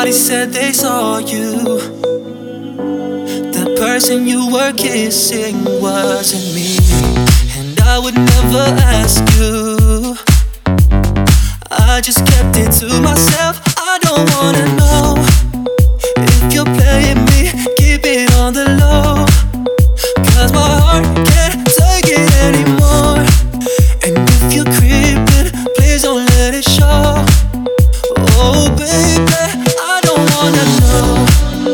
Somebody said they saw you. The person you were kissing wasn't me, and I would never ask you. I just kept it to myself. I don't wanna know if you're playing me. Keep it on the low, 'cause my heart can't take it anymore. And if you're creeping, please don't let it show. Oh baby, I don't wanna know.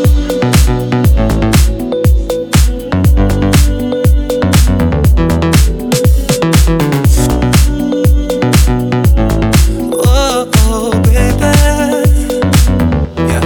Oh baby, yeah.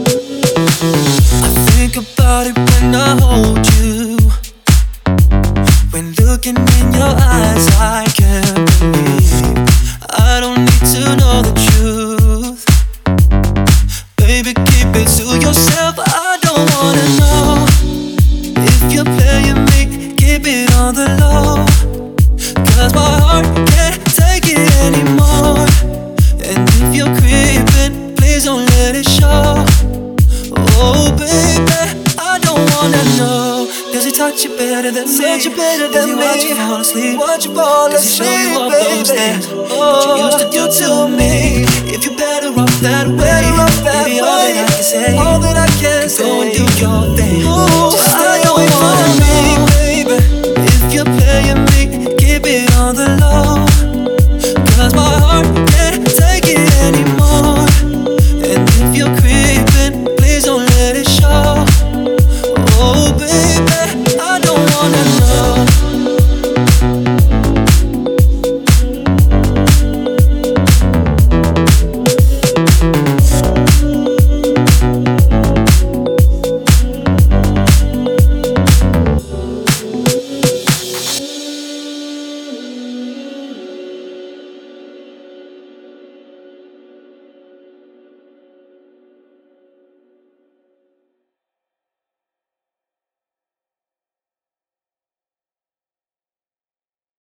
I think about it when I hold you. When looking in your eyes, I can't believe I don't need to know the truth. Baby, keep it to yourself. I don't wanna know if you're playing me. Keep it on the low, 'cause my heart can't take it anymore. And if you're creeping, please don't let it show. Oh baby, I don't wanna know. Does he touch you better than me? Does he watch you fall asleep? Does he show you all those things that you used to do to me? If you're better off that way, baby, all that I can say, go and do your